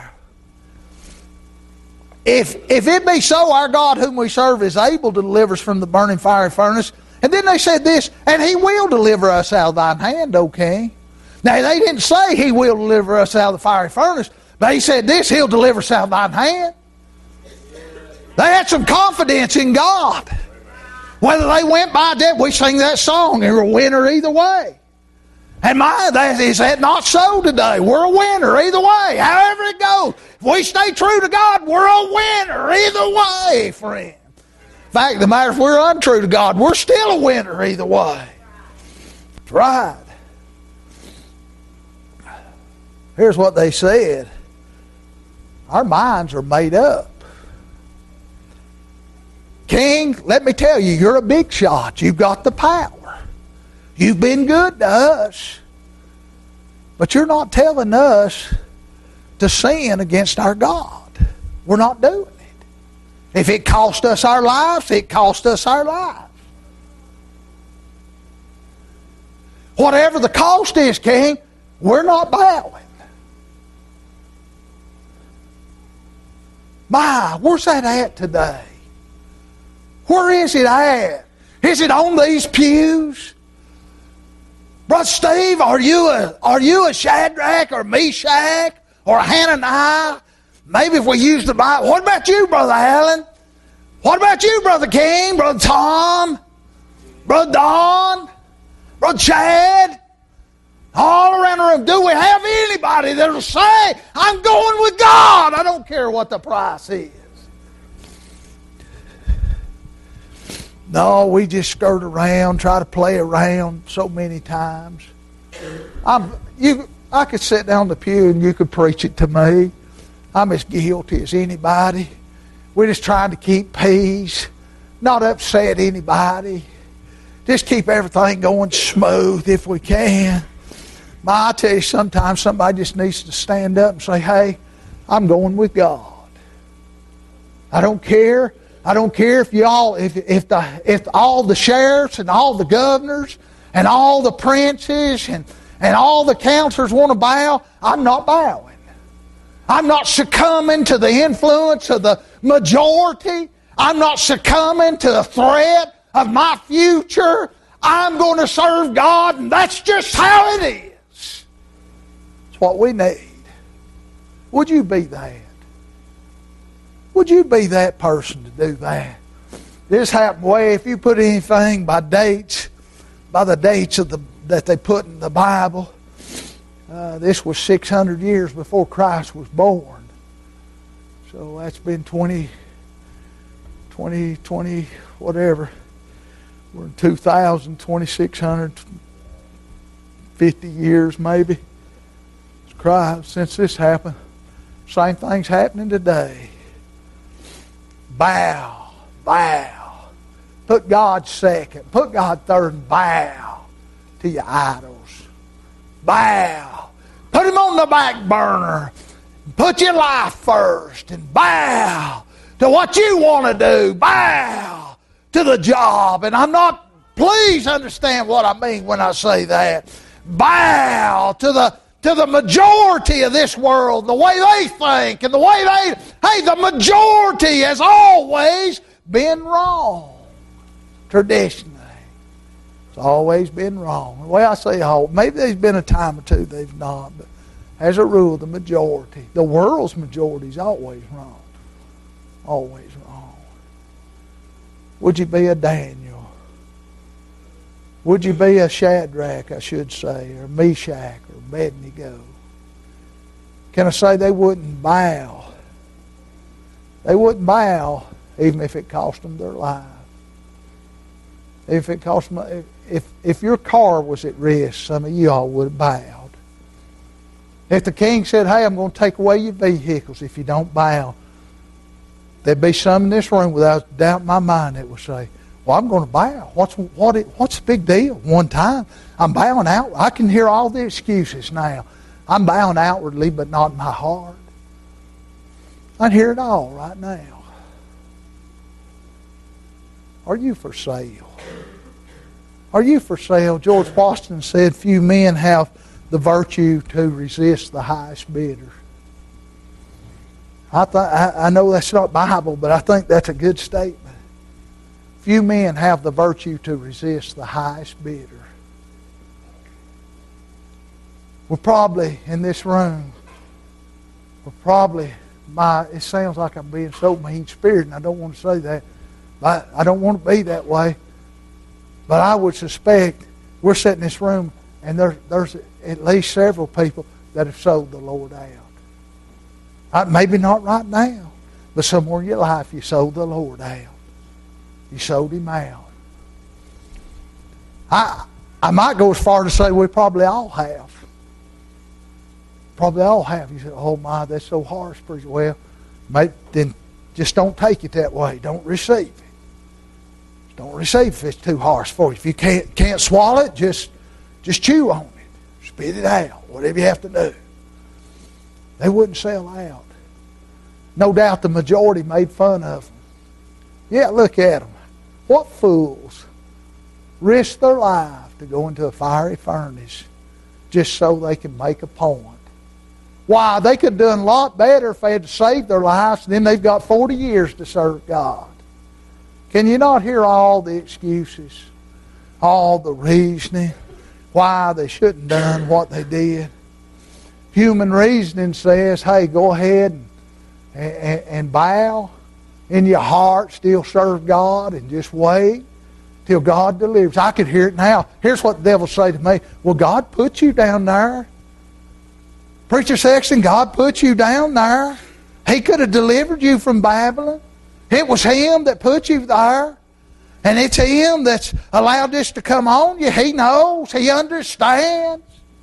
If, if it be so, our God whom we serve is able to deliver us from the burning fiery furnace. And then they said this, and He will deliver us out of thine hand, O King. Now, they didn't say He will deliver us out of the fiery furnace. But He said this, He'll deliver us out of thine hand. They had some confidence in God. Whether they went by that, we sing that song, and we're a winner either way. And my, that, is that not so today? We're a winner either way. However it goes. If we stay true to God, we're a winner either way, friend. In fact, no matter if we're untrue to God, we're still a winner either way. That's right. Here's what they said. Our minds are made up. King, let me tell you, you're a big shot. You've got the power. You've been good to us. But you're not telling us to sin against our God. We're not doing it. If it cost us our lives, it cost us our lives. Whatever the cost is, King, we're not bowing. My, where's that at today? Where is it at? Is it on these pews? Brother Steve, are you a, are you a Shadrach or Meshach or a Hananiah? Maybe if we use the Bible. What about you, Brother Allen? What about you, Brother King, Brother Tom, Brother Don, Brother Chad? All around the room. Do we have anybody that will say, I'm going with God? I don't care what the price is. No, we just skirt around, try to play around so many times. I'm, you, I could sit down the pew and you could preach it to me. I'm as guilty as anybody. We're just trying to keep peace, not upset anybody. Just keep everything going smooth if we can. I tell you, sometimes somebody just needs to stand up and say, hey, I'm going with God. I don't care. I don't care if y'all, if if the if all the sheriffs and all the governors and all the princes and, and all the counselors want to bow. I'm not bowing. I'm not succumbing to the influence of the majority. I'm not succumbing to the threat of my future. I'm going to serve God, and that's just how it is. It's what we need. Would you be that? Would you be that person to do that? This happened way, if you put anything by dates, by the dates of the that they put in the Bible, uh, this was six hundred years before Christ was born. So that's been twenty, twenty, twenty, whatever. We're in two thousand, twenty-six hundred fifty years maybe. It's Christ since this happened. Same thing's happening today. Bow, bow. Put God second. Put God third and bow to your idols. Bow. Put Him on the back burner. Put your life first and bow to what you want to do. Bow to the job. And I'm not, please understand what I mean when I say that. Bow to the to the majority of this world, the way they think and the way they, hey, the majority has always been wrong. Traditionally. It's always been wrong. The way I say all, maybe there's been a time or two they've not, but as a rule, the majority, the world's majority is always wrong. Always wrong. Would you be a Daniel? Would you be a Shadrach, I should say, or Meshach, or Abednego? Can I say they wouldn't bow? They wouldn't bow even if it cost them their life. If it cost them, if if your car was at risk, some of you all would have bowed. If the king said, "Hey, I'm going to take away your vehicles if you don't bow," there'd be some in this room without a doubt in my mind that would say, well, I'm going to bow. What's what? It, what's the big deal? One time, I'm bowing out. I can hear all the excuses now. I'm bowing outwardly, but not in my heart. I hear it all right now. Are you for sale? Are you for sale? George Washington said, "Few men have the virtue to resist the highest bidder." I th- I, I know that's not Bible, but I think that's a good statement. Few men have the virtue to resist the highest bidder. We're probably in this room, we're probably, my, it sounds like I'm being so mean-spirited, and I don't want to say that. But I don't want to be that way. But I would suspect we're sitting in this room, and there, there's at least several people that have sold the Lord out. Uh, maybe not right now, but somewhere in your life you sold the Lord out. You sold Him out. I I might go as far to say we probably all have. Probably all have. You say, "Oh my, that's so harsh, preacher." Well, maybe, then just don't take it that way. Don't receive it. Don't receive if it's too harsh for you. If you can't can't swallow it, just just chew on it. Spit it out. Whatever you have to do. They wouldn't sell out. No doubt the majority made fun of them. Yeah, look at them. What fools risk their life to go into a fiery furnace just so they can make a point. Why, they could have done a lot better if they had saved their lives, and then they've got forty years to serve God. Can you not hear all the excuses? All the reasoning? why they shouldn't have done what they did. Human reasoning says, hey, go ahead and, and, and bow in your heart, still serve God, and just wait till God delivers. I could hear it now. Here's what the devil say to me. Well, God put you down there. Preacher Sexton, God put you down there. He could have delivered you from Babylon. It was Him that put you there. And it's Him that's allowed this to come on you. He knows. He understands.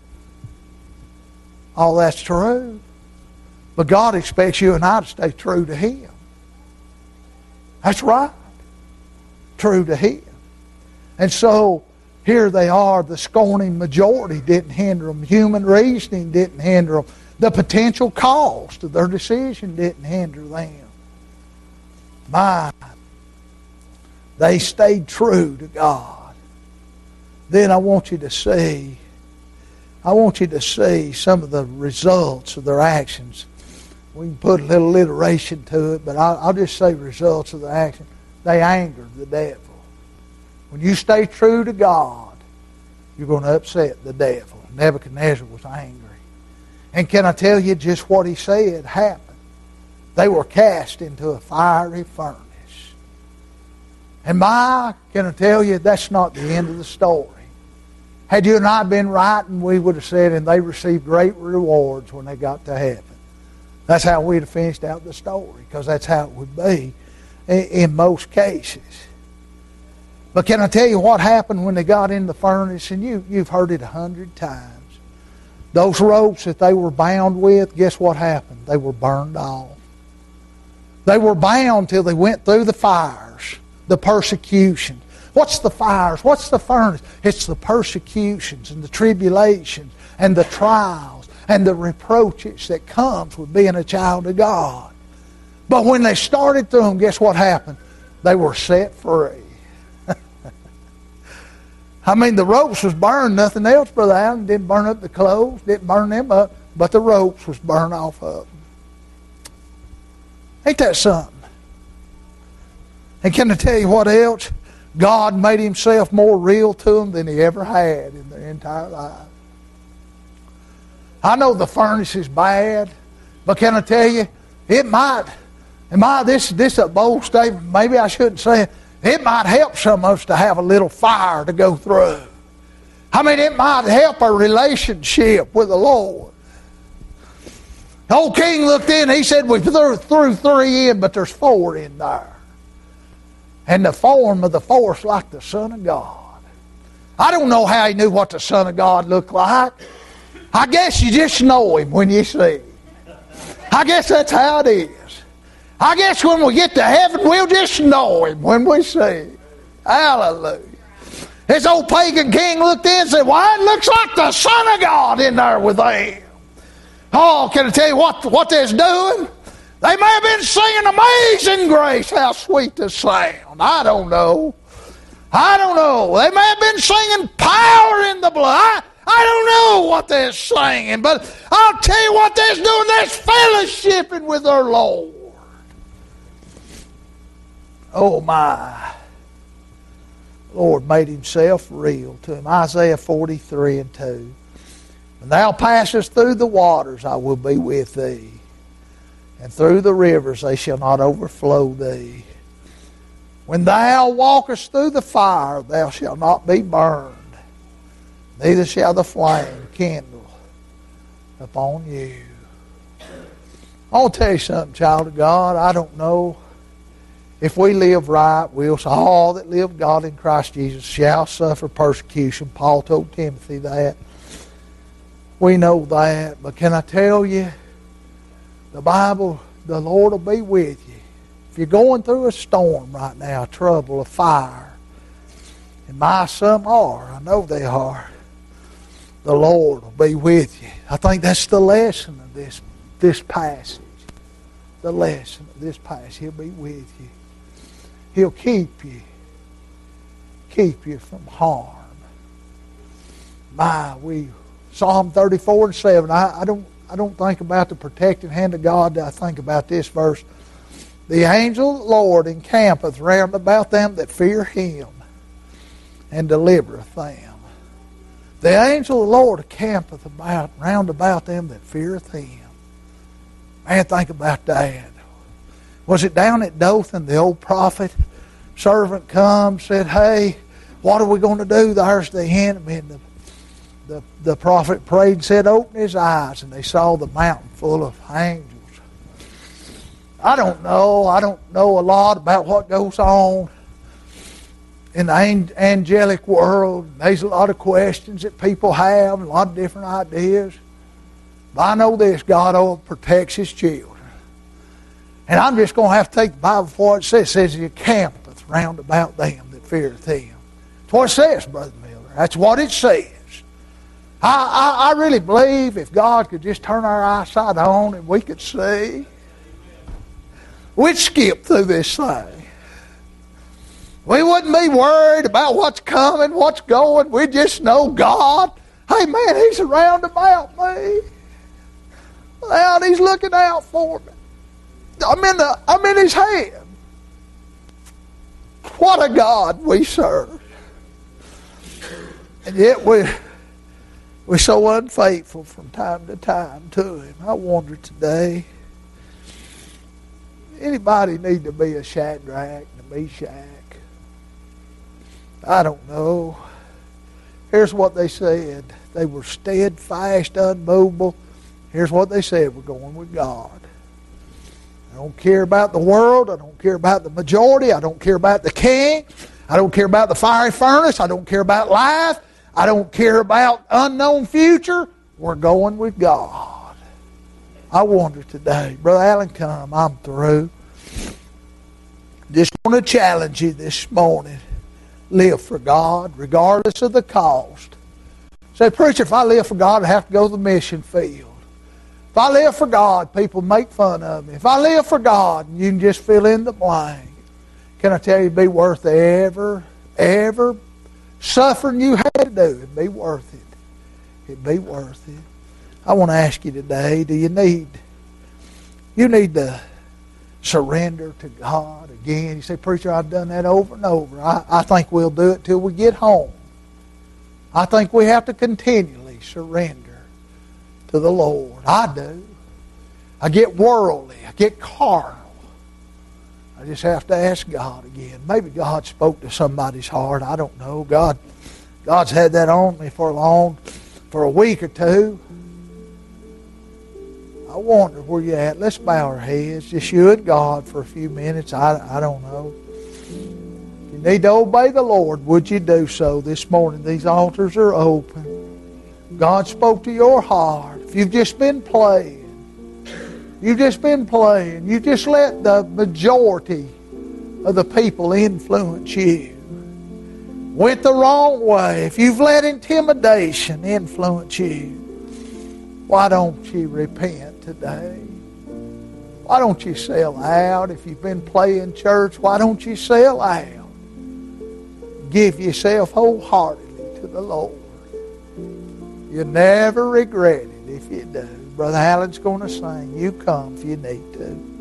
All that's true. But God expects you and I to stay true to Him. That's right. True to Him. And so, here they are. The scorning majority didn't hinder them. Human reasoning didn't hinder them. The potential cost of their decision didn't hinder them. My, they stayed true to God. Then I want you to see, I want you to see some of the results of their actions. We can put a little alliteration to it, but I'll, I'll just say results of their action. They angered the devil. When you stay true to God, you're going to upset the devil. Nebuchadnezzar was angry. And can I tell you just what he said happened? They were cast into a fiery furnace. And my, can I tell you, that's not the end of the story. Had you and I been writing, we would have said, and they received great rewards when they got to heaven. That's how we'd have finished out the story, because that's how it would be in most cases. But can I tell you what happened when they got in the furnace? And you, you've heard it a hundred times. Those ropes that they were bound with, guess what happened? They were burned off. They were bound till they went through the fires, the persecution. What's the fires? What's the furnace? It's the persecutions and the tribulations and the trials and the reproaches that comes with being a child of God. But when they started through them, guess what happened? They were set free. I mean, the ropes was burned, nothing else, Brother Allen. Didn't burn up the clothes, didn't burn them up, but the ropes was burned off of them. Ain't that something? And can I tell you what else? God made Himself more real to them than He ever had in their entire life. I know the furnace is bad, but can I tell you, it might, am I, this, this a bold statement, maybe I shouldn't say it, it might help some of us to have a little fire to go through. I mean, it might help our relationship with the Lord. The old king looked in, he said, we threw, threw three in, but there's four in there. And the form of the fourth's like the Son of God. I don't know how he knew what the Son of God looked like. I guess you just know Him when you see Him. I guess that's how it is. I guess when we get to heaven, we'll just know Him when we see Him. Hallelujah. This old pagan king looked in and said, why, it looks like the Son of God in there with them. Oh, can I tell you what, what they're doing? They may have been singing Amazing Grace. How sweet the sound. I don't know. I don't know. They may have been singing Power in the Blood. I, I don't know what they're singing, but I'll tell you what they're doing. They're fellowshipping with their Lord. Oh my. The Lord made Himself real to him. Isaiah forty-three and two. When thou passest through the waters, I will be with thee. And through the rivers, they shall not overflow thee. When thou walkest through the fire, thou shalt not be burned. Neither shall the flame kindle upon you. I want to tell you something, child of God. I don't know. If we live right, we'll say, all that live God in Christ Jesus shall suffer persecution. Paul told Timothy that. We know that. But can I tell you, the Bible, the Lord will be with you. If you're going through a storm right now, trouble, a fire, and my some are, I know they are, the Lord will be with you. I think that's the lesson of this, this passage. The lesson of this passage. He'll be with you. He'll keep you. Keep you from harm. My, we Psalm thirty-four and seven. I, I don't I don't think about the protecting hand of God. I think about this verse. The angel of the Lord encampeth round about them that fear Him, and delivereth them. The angel of the Lord encampeth about round about them that feareth him. Man, think about that. Was it down at Dothan, the old prophet? Servant comes, said, hey, what are we going to do? There's the enemy. And the, the, the prophet prayed and said, open his eyes. And they saw the mountain full of angels. I don't know. I don't know a lot about what goes on in the angelic world. There's a lot of questions that people have, a lot of different ideas. But I know this, God protects his children. And I'm just going to have to take the Bible for what it says. It says he encampeth round about them that feareth him. That's what it says, Brother Miller. That's what it says. I, I, I really believe if God could just turn our eyesight on and we could see, we'd skip through this thing. We wouldn't be worried about what's coming, what's going. We'd just know God. Hey, man, he's around about me. And he's looking out for me. I'm in, the, I'm in his hand. What a God we serve. And yet we, we're so unfaithful from time to time to him. I wonder today, anybody need to be a Shadrach and a Meshach? I don't know. Here's what they said. They were steadfast, unmovable. Here's what they said. We're going with God. I don't care about the world. I don't care about the majority. I don't care about the king. I don't care about the fiery furnace. I don't care about life. I don't care about unknown future. We're going with God. I wonder today. Brother Allen, come. I'm through. Just want to challenge you this morning. Live for God regardless of the cost. Say, preacher, if I live for God, I have to go to the mission field. If I live for God, people make fun of me. If I live for God, you can just fill in the blank. Can I tell you, it'd be worth ever, ever suffering you had to do. It'd be worth it. It'd be worth it. I want to ask you today, do you need, you need to surrender to God again? You say, preacher, I've done that over and over. I, I think we'll do it till we get home. I think we have to continually surrender to the Lord. I do. I get worldly. I get carnal. I just have to ask God again. Maybe God spoke to somebody's heart. I don't know. God, God's had that on me for a long, for a week or two. I wonder where you're at. Let's bow our heads. Just you and God for a few minutes. I, I don't know. If you need to obey the Lord, would you do so this morning? These altars are open. God spoke to your heart. If you've just been playing, you've just been playing, you just let the majority of the people influence you. Went the wrong way. If you've let intimidation influence you, why don't you repent today? Why don't you sell out? If you've been playing church, why don't you sell out? Give yourself wholeheartedly to the Lord. You'll never regret it if you do. Brother Allen's going to sing. You come if you need to.